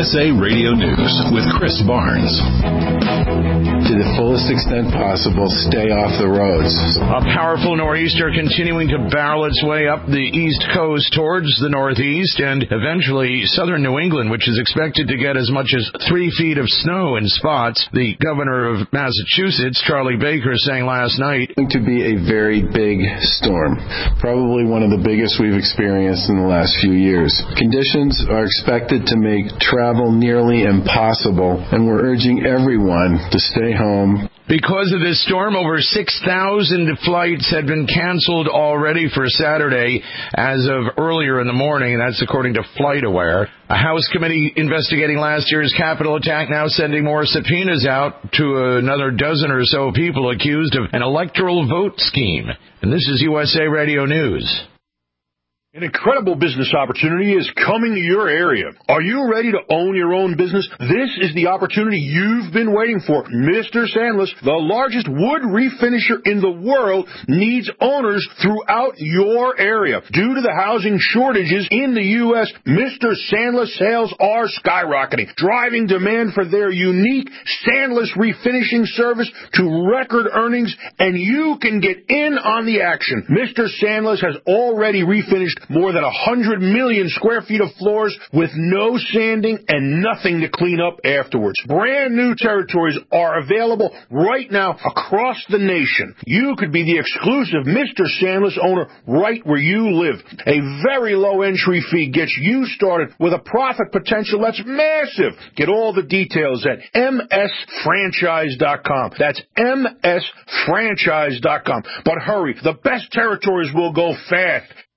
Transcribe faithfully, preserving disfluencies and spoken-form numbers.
S A Radio News with Chris Barnes. To the fullest extent possible, stay off the roads. A powerful nor'easter continuing to barrel its way up the east coast towards the northeast and eventually southern New England, which is expected to get as much as three feet of snow in spots. The governor of Massachusetts, Charlie Baker, saying last night, It's going to be a very big storm, probably one of the biggest we've experienced in the last few years. Conditions are expected to make travel nearly impossible, and we're urging everyone to stay home. Because of this storm, over six thousand flights had been canceled already for Saturday as of earlier in the morning, and that's according to FlightAware. A House committee investigating last year's Capitol attack now sending more subpoenas out to another dozen or so people accused of an electoral vote scheme. And this is U S A Radio News. An incredible business opportunity is coming to your area. Are you ready to own your own business? This is the opportunity you've been waiting for. Mister Sandless, the largest wood refinisher in the world, needs owners throughout your area. Due to the housing shortages in the U S, Mister Sandless sales are skyrocketing, driving demand for their unique Sandless refinishing service to record earnings, and you can get in on the action. Mister Sandless has already refinished more than one hundred million square feet of floors with no sanding and nothing to clean up afterwards. Brand new territories are available right now across the nation. You could be the exclusive Mister Sandless owner right where you live. A very low entry fee gets you started with a profit potential that's massive. Get all the details at M S franchise dot com. That's M S franchise dot com. But hurry, the best territories will go fast.